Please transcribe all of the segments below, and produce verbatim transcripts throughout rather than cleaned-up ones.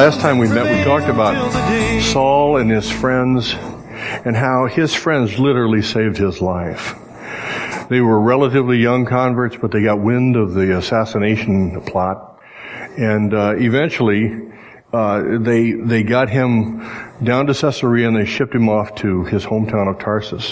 Last time we met, we talked about Saul and his friends and how his friends literally saved his life. They were relatively young converts, but they got wind of the assassination plot. And uh, eventually, uh, they they got him down to Caesarea and they shipped him off to his hometown of Tarsus.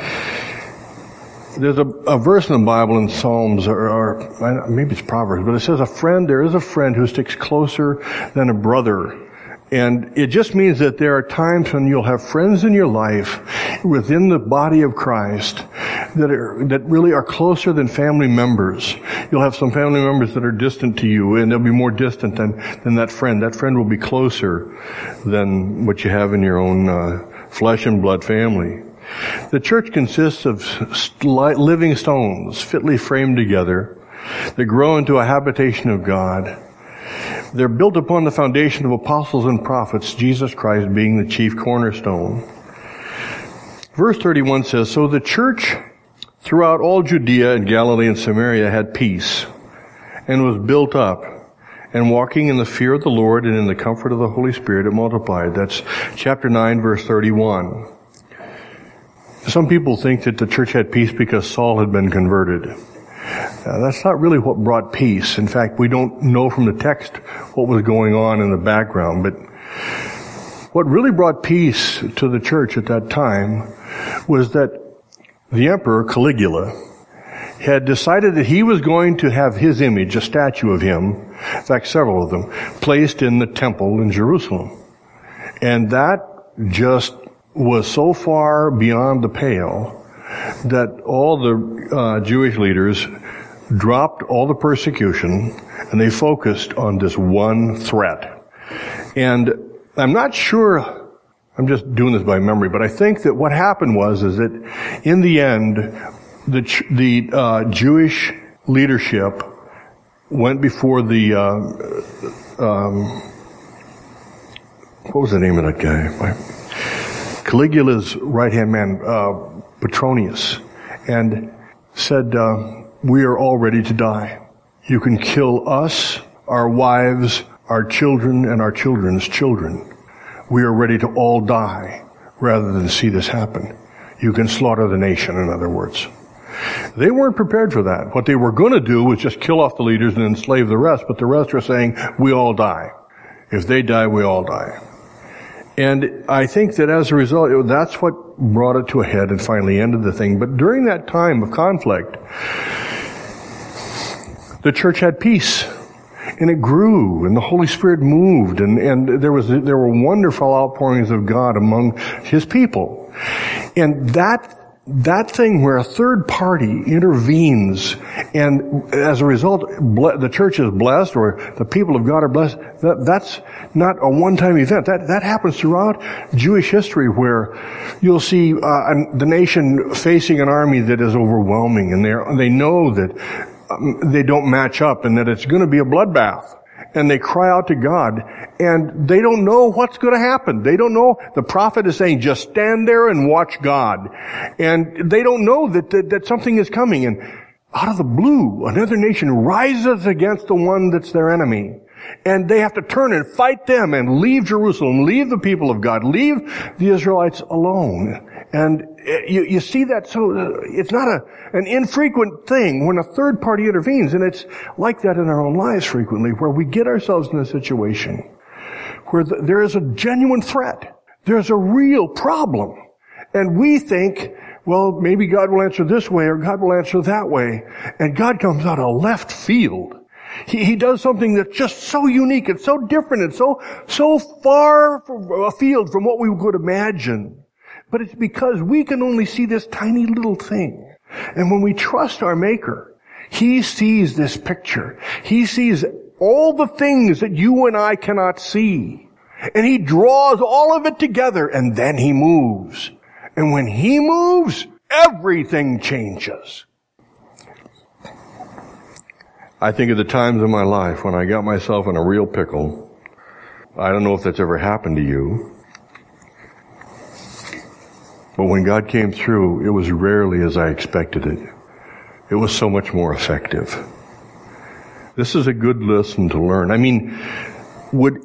There's a, a verse in the Bible in Psalms, or, or maybe it's Proverbs, but it says, a friend, there is a friend who sticks closer than a brother. And it just means that there are times when you'll have friends in your life within the body of Christ that are, that really are closer than family members. You'll have some family members that are distant to you, and they'll be more distant than, than that friend. That friend will be closer than what you have in your own uh, flesh and blood family. The church consists of living stones, fitly framed together, that grow into a habitation of God. They're built upon the foundation of apostles and prophets, Jesus Christ being the chief cornerstone. Verse thirty-one says, so the church throughout all Judea and Galilee and Samaria had peace, and was built up, and walking in the fear of the Lord and in the comfort of the Holy Spirit, it multiplied. That's chapter nine, verse thirty-one. Some people think that the church had peace because Saul had been converted. Uh, that's not really what brought peace. In fact, we don't know from the text what was going on in the background. But what really brought peace to the church at that time was that the emperor, Caligula, had decided that he was going to have his image, a statue of him, in fact, several of them, placed in the temple in Jerusalem. And that just was so far beyond the pale that all the uh, Jewish leaders dropped all the persecution and they focused on this one threat. And I'm not sure, I'm just doing this by memory, but I think that what happened was is that in the end, the the uh, Jewish leadership went before the uh, um, what was the name of that guy? Caligula's right-hand man, uh, Petronius, and said, uh, we are all ready to die. You can kill us, our wives, our children, and our children's children. We are ready to all die rather than see this happen. You can slaughter the nation, in other words. They weren't prepared for that. What they were going to do was just kill off the leaders and enslave the rest, but the rest were saying, we all die. If they die, we all die. And I think that as a result, that's what brought it to a head and finally ended the thing. But during that time of conflict, the church had peace, and it grew, and the Holy Spirit moved, and, and there was there were wonderful outpourings of God among His people. And that that thing where a third party intervenes, and as a result, the church is blessed, or the people of God are blessed, that, that's not a one-time event. That that happens throughout Jewish history, where you'll see uh, the nation facing an army that is overwhelming, and they they know that um, they don't match up, and that it's going to be a bloodbath. And they cry out to God, and they don't know what's going to happen. They don't know. The prophet is saying, just stand there and watch God. And they don't know that, that, that something is coming. And out of the blue, another nation rises against the one that's their enemy. And they have to turn and fight them and leave Jerusalem, leave the people of God, leave the Israelites alone. And you, you see that, so it's not a, an infrequent thing when a third party intervenes, and it's like that in our own lives frequently, where we get ourselves in a situation where the, there is a genuine threat. There's a real problem. And we think, well, maybe God will answer this way or God will answer that way. And God comes out of left field. He, he does something that's just so unique and so different and so, so far from, afield from what we could imagine. But it's because we can only see this tiny little thing. And when we trust our Maker, He sees this picture. He sees all the things that you and I cannot see. And He draws all of it together, and then He moves. And when He moves, everything changes. I think of the times in my life when I got myself in a real pickle. I don't know if that's ever happened to you. But when God came through, it was rarely as I expected it. It was so much more effective. This is a good lesson to learn. I mean, would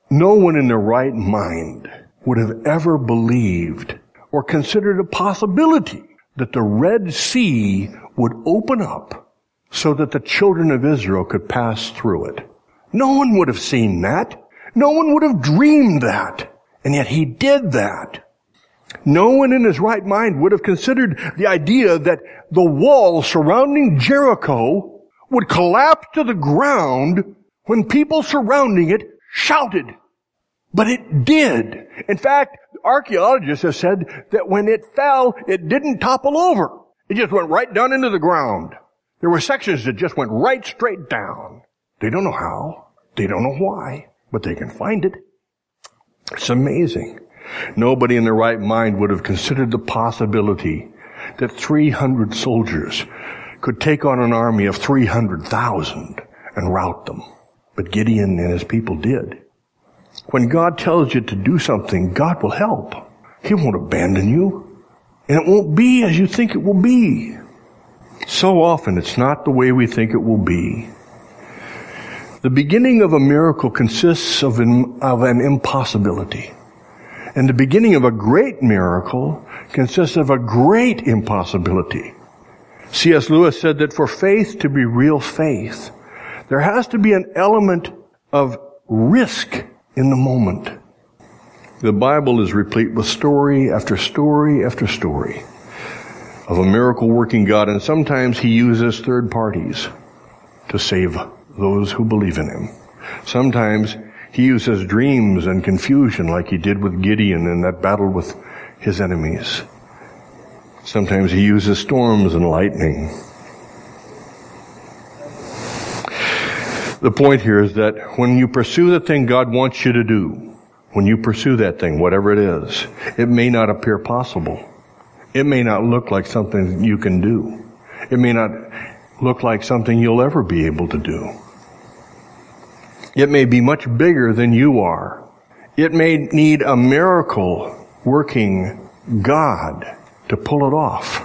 No one in their right mind would have ever believed or considered a possibility that the Red Sea would open up so that the children of Israel could pass through it. No one would have seen that. No one would have dreamed that. And yet he did that. No one in his right mind would have considered the idea that the wall surrounding Jericho would collapse to the ground when people surrounding it shouted. But it did. In fact, archaeologists have said that when it fell, it didn't topple over. It just went right down into the ground. There were sections that just went right straight down. They don't know how. They don't know why. But they can find it. It's amazing. Nobody in their right mind would have considered the possibility that three hundred soldiers could take on an army of three hundred thousand and rout them. But Gideon and his people did. When God tells you to do something, God will help. He won't abandon you. And it won't be as you think it will be. So often it's not the way we think it will be. The beginning of a miracle consists of an, of an impossibility. And the beginning of a great miracle consists of a great impossibility. C S Lewis said that for faith to be real faith, there has to be an element of risk in the moment. The Bible is replete with story after story after story of a miracle working God, and sometimes he uses third parties to save those who believe in him. Sometimes he uses dreams and confusion like he did with Gideon in that battle with his enemies. Sometimes he uses storms and lightning. The point here is that when you pursue the thing God wants you to do, when you pursue that thing, whatever it is, it may not appear possible. It may not look like something you can do. It may not look like something you'll ever be able to do. It may be much bigger than you are. It may need a miracle working God to pull it off.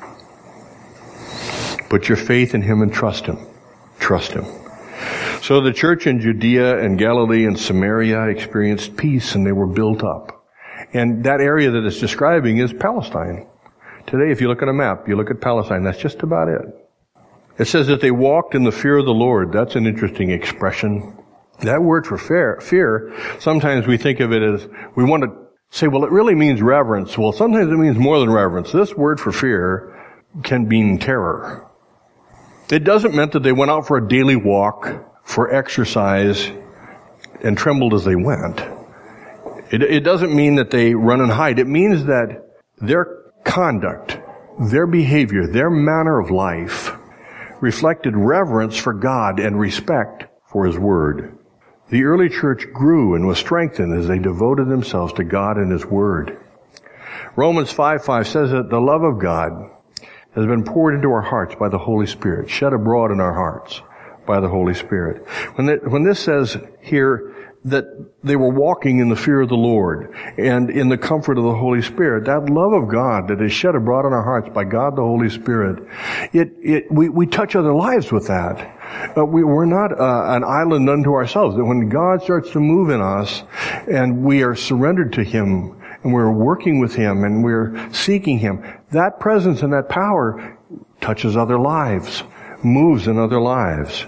Put your faith in him and trust him. Trust him. So the church in Judea and Galilee and Samaria experienced peace and they were built up. And that area that it's describing is Palestine. Today, if you look at a map, you look at Palestine, that's just about it. It says that they walked in the fear of the Lord. That's an interesting expression. That word for fear, fear, sometimes we think of it as, we want to say, well, it really means reverence. Well, sometimes it means more than reverence. This word for fear can mean terror. It doesn't mean that they went out for a daily walk, for exercise, and trembled as they went. It, it doesn't mean that they run and hide. It means that their conduct, their behavior, their manner of life reflected reverence for God and respect for his word. The early church grew and was strengthened as they devoted themselves to God and his word. Romans five five says that the love of God has been poured into our hearts by the Holy Spirit, shed abroad in our hearts by the Holy Spirit. When, it, when this says here that they were walking in the fear of the Lord and in the comfort of the Holy Spirit, that love of God that is shed abroad in our hearts by God the Holy Spirit, it, it, we, we touch other lives with that. Uh, we, we're not uh, an island unto ourselves. That when God starts to move in us and we are surrendered to him and we're working with him and we're seeking him, that presence and that power touches other lives, moves in other lives.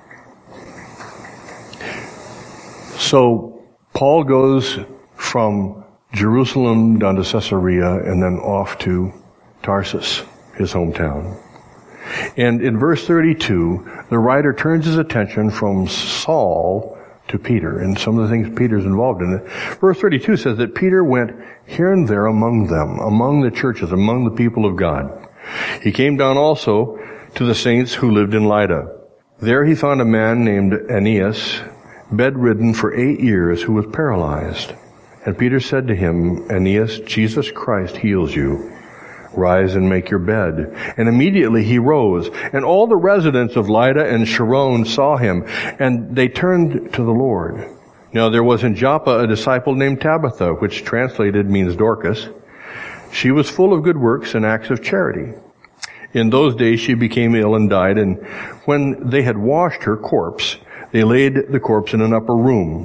So Paul goes from Jerusalem down to Caesarea and then off to Tarsus, his hometown. And in verse thirty-two, the writer turns his attention from Saul to Peter and some of the things Peter's involved in. Verse thirty-two says that Peter went here and there among them, among the churches, among the people of God. He came down also to the saints who lived in Lydda. There he found a man named Aeneas, bedridden for eight years, who was paralyzed. And Peter said to him, Aeneas, Jesus Christ heals you. Rise and make your bed. And immediately he rose. And all the residents of Lydda and Sharon saw him, and they turned to the Lord. Now there was in Joppa a disciple named Tabitha, which translated means Dorcas. She was full of good works and acts of charity. In those days she became ill and died, and when they had washed her corpse, they laid the corpse in an upper room.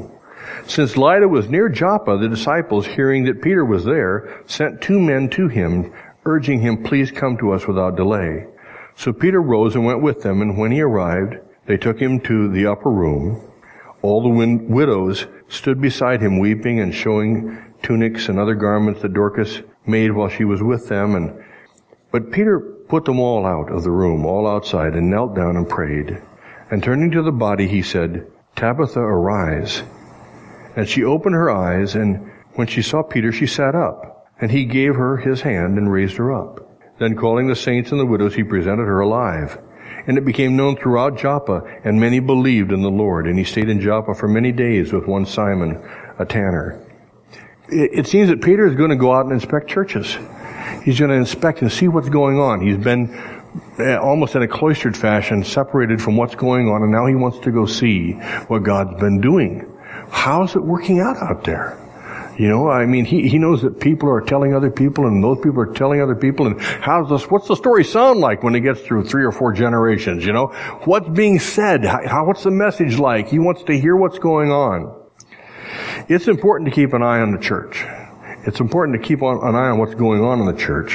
Since Lydda was near Joppa, the disciples, hearing that Peter was there, sent two men to him, urging him, please come to us without delay. So Peter rose and went with them, and when he arrived, they took him to the upper room. All the win- widows stood beside him, weeping and showing tunics and other garments that Dorcas made while she was with them. And But Peter put them all out of the room, all outside, and knelt down and prayed. And turning to the body, he said, Tabitha, arise. And she opened her eyes, and when she saw Peter, she sat up. And he gave her his hand and raised her up. Then calling the saints and the widows, he presented her alive. And it became known throughout Joppa, and many believed in the Lord. And he stayed in Joppa for many days with one Simon, a tanner. It, it seems that Peter is going to go out and inspect churches. He's going to inspect and see what's going on. He's been almost in a cloistered fashion, separated from what's going on, and now he wants to go see what God's been doing. How's it working out out there? You know, I mean, he, he knows that people are telling other people, and those people are telling other people, and how's this, what's the story sound like when it gets through three or four generations, you know? What's being said? How, what's the message like? He wants to hear what's going on. It's important to keep an eye on the church. It's important to keep on, an eye on what's going on in the church.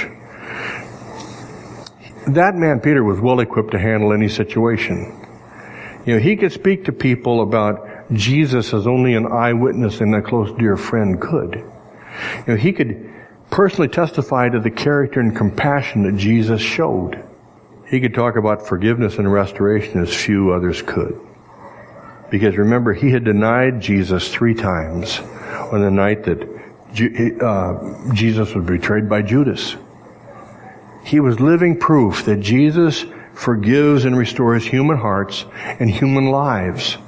That man, Peter, was well equipped to handle any situation. You know, he could speak to people about Jesus as only an eyewitness and a close dear friend could. You know, he could personally testify to the character and compassion that Jesus showed. He could talk about forgiveness and restoration as few others could. Because remember, he had denied Jesus three times on the night that uh, Jesus was betrayed by Judas. He was living proof that Jesus forgives and restores human hearts and human lives.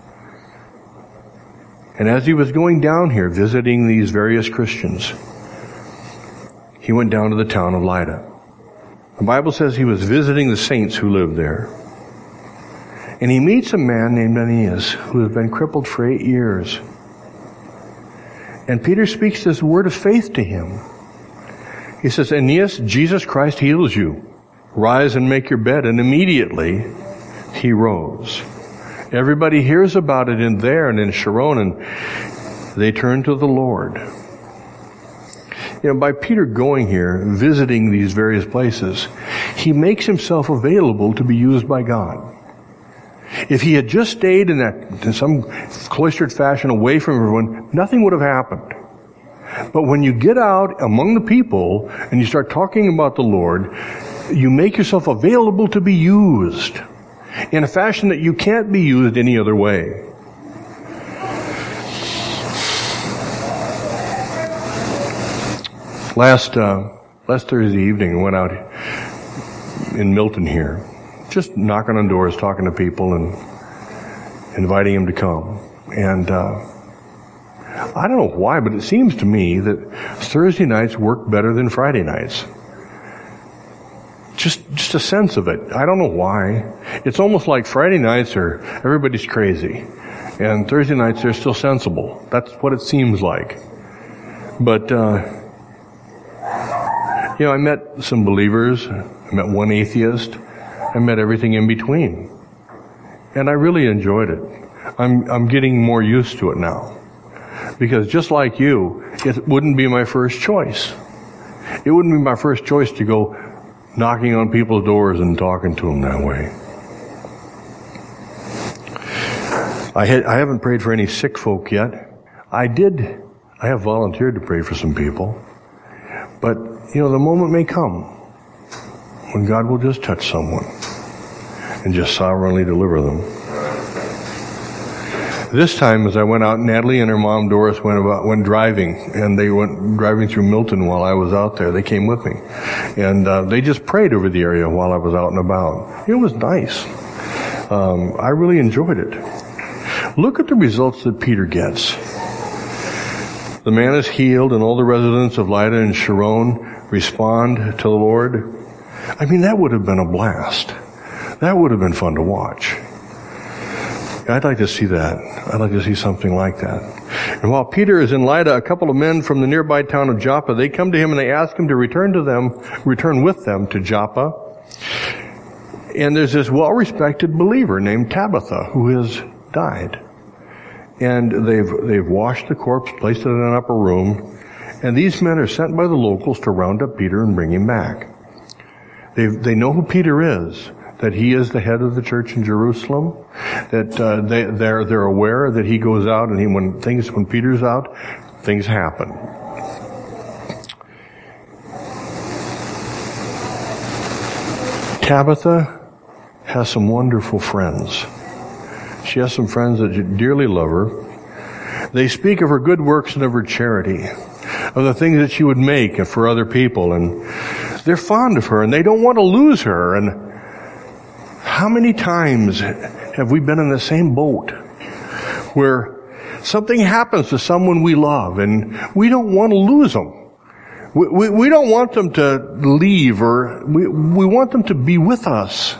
And as he was going down here, visiting these various Christians, he went down to the town of Lydda. The Bible says he was visiting the saints who lived there. And he meets a man named Aeneas, who has been crippled for eight years. And Peter speaks this word of faith to him. He says, Aeneas, Jesus Christ heals you. Rise and make your bed. And immediately he rose. Everybody hears about it in there and in Sharon, and they turn to the Lord. You know, by Peter going here, visiting these various places, he makes himself available to be used by God. If he had just stayed in that, in some cloistered fashion away from everyone, nothing would have happened. But when you get out among the people and you start talking about the Lord, you make yourself available to be used in a fashion that you can't be used any other way. Last uh, last Thursday evening, I went out in Milton here, just knocking on doors, talking to people, and inviting them to come. And uh, I don't know why, but it seems to me that Thursday nights work better than Friday nights. Just, just a sense of it. I don't know why. It's almost like Friday nights are, everybody's crazy. And Thursday nights they're still sensible. That's what it seems like. But, uh, you know, I met some believers. I met one atheist. I met everything in between. And I really enjoyed it. I'm, I'm getting more used to it now. Because just like you, it wouldn't be my first choice. It wouldn't be my first choice to go knocking on people's doors and talking to them that way. I had, I haven't prayed for any sick folk yet. I did, I have volunteered to pray for some people. But, you know, the moment may come when God will just touch someone and just sovereignly deliver them. This time, as I went out, Natalie and her mom Doris went about went driving, and they went driving through Milton while I was out there. They came with me, and uh, they just prayed over the area while I was out and about. It was nice. Um, I really enjoyed it. Look at the results that Peter gets. The man is healed, and all the residents of Lydda and Sharon respond to the Lord. I mean, that would have been a blast. That would have been fun to watch. I'd like to see that. I'd like to see something like that. And while Peter is in Lydda, a couple of men from the nearby town of Joppa, they come to him and they ask him to return to them, return with them to Joppa. And there's this well-respected believer named Tabitha who has died. and they've they've washed the corpse, placed it in an upper room, and these men are sent by the locals to round up Peter and bring him back. They they know who Peter is, that he is the head of the church in Jerusalem, that uh, they they're they're aware that he goes out, and he when things when Peter's out, things happen. Tabitha has some wonderful friends. She has some friends that dearly love her. They speak of her good works and of her charity, of the things that she would make for other people, and they're fond of her, and they don't want to lose her. And how many times have we been in the same boat where something happens to someone we love, and we don't want to lose them? We, we, we don't want them to leave, or we, we want them to be with us.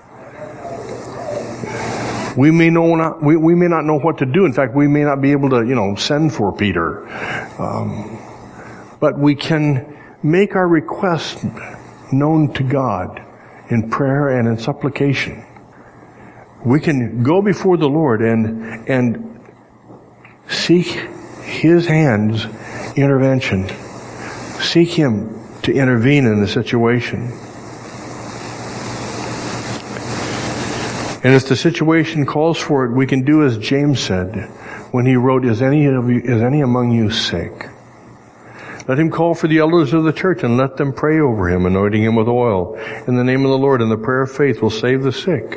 We may know not, we, we may not know what to do. In fact, we may not be able to, you know, send for Peter. Um, but we can make our requests known to God in prayer and in supplication. We can go before the Lord and, and seek His hand's intervention. Seek Him to intervene in the situation. And if the situation calls for it, we can do as James said when he wrote, "Is any of you, is any among you sick? Let him call for the elders of the church and let them pray over him, anointing him with oil in the name of the Lord, and the prayer of faith will save the sick.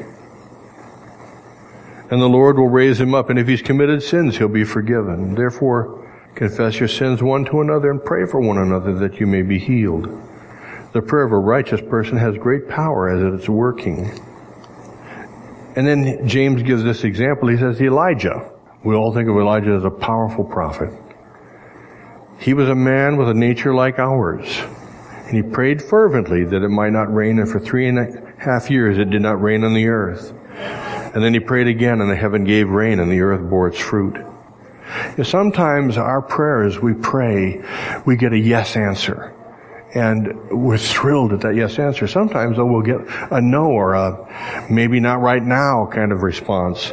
And the Lord will raise him up, and if he's committed sins, he'll be forgiven. Therefore, confess your sins one to another and pray for one another that you may be healed. The prayer of a righteous person has great power as it's working." And then James gives this example. He says Elijah. We all think of Elijah as a powerful prophet. He was a man with a nature like ours. And he prayed fervently that it might not rain, and for three and a half years it did not rain on the earth. And then he prayed again, and the heaven gave rain, and the earth bore its fruit. Sometimes our prayers, we pray, we get a yes answer. And we're thrilled at that yes answer. Sometimes, though, we'll get a no or a maybe not right now kind of response.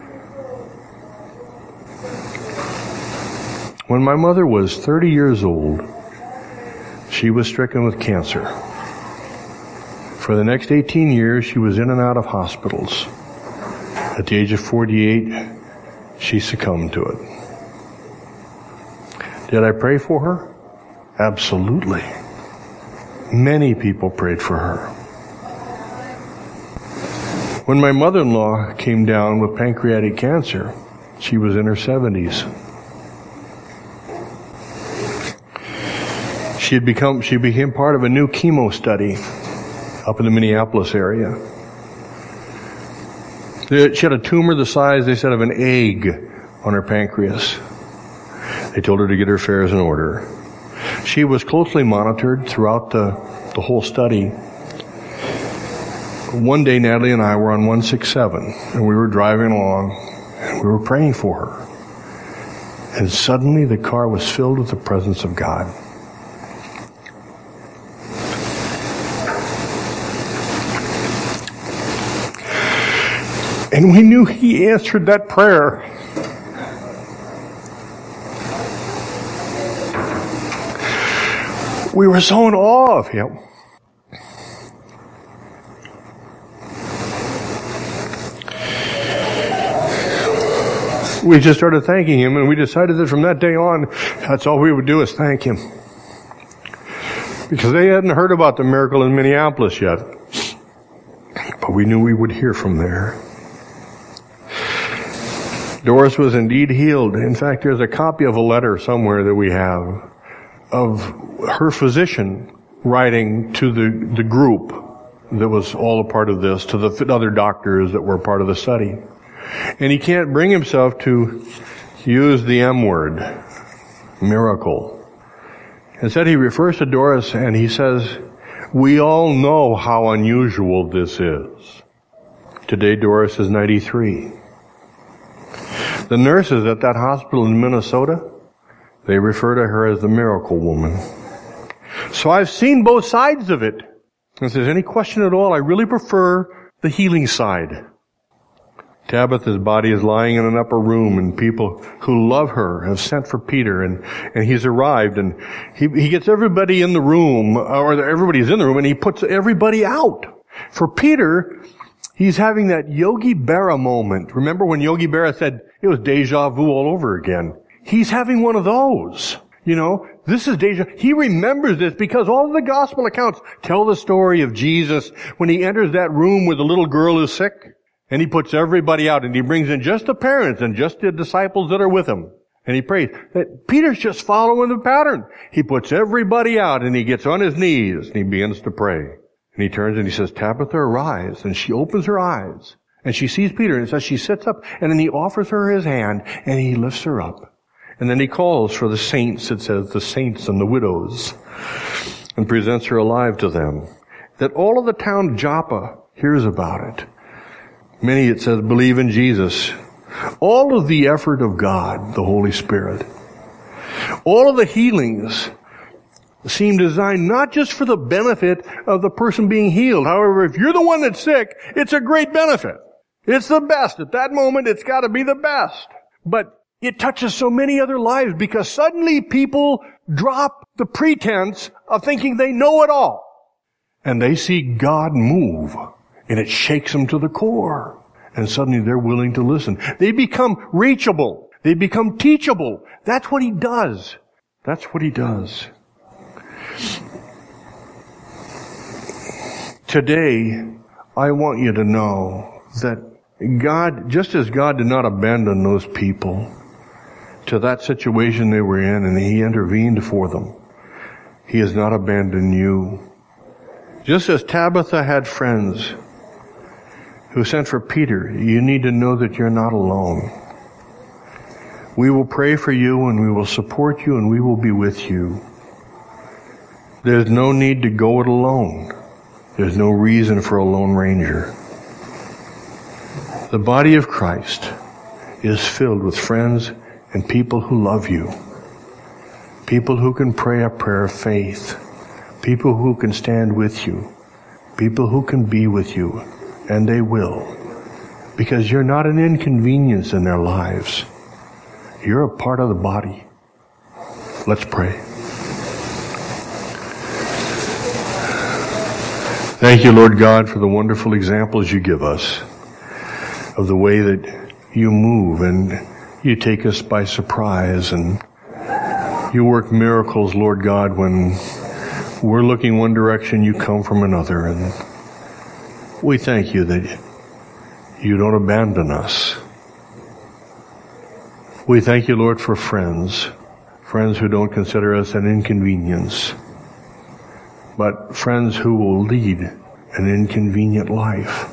When my mother was thirty years old, she was stricken with cancer. For the next eighteen years, she was in and out of hospitals. At the age of forty-eight, she succumbed to it. Did I pray for her? Absolutely. Many people prayed for her. When my mother-in-law came down with pancreatic cancer, she was in her seventies. She had become, she became part of a new chemo study up in the Minneapolis area. She had a tumor the size, they said, of an egg on her pancreas. They told her to get her affairs in order. She was closely monitored throughout the, the whole study. One day, Natalie and I were on one sixty-seven, and we were driving along, and we were praying for her. And suddenly the car was filled with the presence of God. And we knew He answered that prayer. We were so in awe of Him. We just started thanking Him, and we decided that from that day on, that's all we would do is thank Him. Because they hadn't heard about the miracle in Minneapolis yet. But we knew we would hear from there. Doris was indeed healed. In fact, there's a copy of a letter somewhere that we have of her physician writing to the, the group that was all a part of this, to the other doctors that were part of the study. And he can't bring himself to use the M word, miracle. Instead, he refers to Doris and he says, "We all know how unusual this is." Today, Doris is ninety-three. The nurses at that hospital in Minnesota, they refer to her as the miracle woman. So I've seen both sides of it. If there's any question at all, I really prefer the healing side. Tabitha's body is lying in an upper room, and people who love her have sent for Peter, and, and he's arrived, and he, he gets everybody in the room, or everybody's in the room, and he puts everybody out. For Peter, he's having that Yogi Berra moment. Remember when Yogi Berra said it was deja vu all over again? He's having one of those. You know, this is deja. He remembers this because all of the gospel accounts tell the story of Jesus when he enters that room where the little girl is sick. And he puts everybody out, and he brings in just the parents and just the disciples that are with him. And he prays. That Peter's just following the pattern. He puts everybody out, and he gets on his knees, and he begins to pray. And he turns and he says, Tabitha, arise. And she opens her eyes, and she sees Peter, and it says she sits up, and then he offers her his hand, and he lifts her up. And then he calls for the saints, it says, the saints and the widows, and presents her alive to them. That all of the town of Joppa hears about it. Many, it says, believe in Jesus. All of the effort of God, the Holy Spirit, all of the healings seem designed not just for the benefit of the person being healed. However, if you're the one that's sick, it's a great benefit. It's the best. At that moment, it's got to be the best. But it touches so many other lives because suddenly people drop the pretense of thinking they know it all. And they see God move. And it shakes them to the core. And suddenly they're willing to listen. They become reachable. They become teachable. That's what he does. That's what he does. Today, I want you to know that God, just as God did not abandon those people to that situation they were in, and he intervened for them, he has not abandoned you. Just as Tabitha had friends who sent for Peter, you need to know that you're not alone. We will pray for you, and we will support you, and we will be with you. There's no need to go it alone. There's no reason for a lone ranger. The body of Christ is filled with friends and people who love you. People who can pray a prayer of faith. People who can stand with you. People who can be with you. And they will. Because you're not an inconvenience in their lives. You're a part of the body. Let's pray. Thank you, Lord God, for the wonderful examples you give us of the way that you move and you take us by surprise, and you work miracles, Lord God, when we're looking one direction, you come from another. And we thank you that you don't abandon us. We thank you, Lord, for friends, friends who don't consider us an inconvenience, but friends who will lead an inconvenient life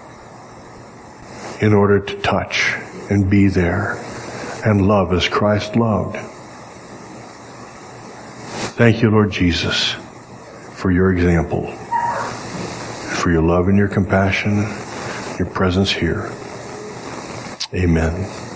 in order to touch and be there and love as Christ loved. Thank you, Lord Jesus, for your example, for your love and your compassion, your presence here. Amen.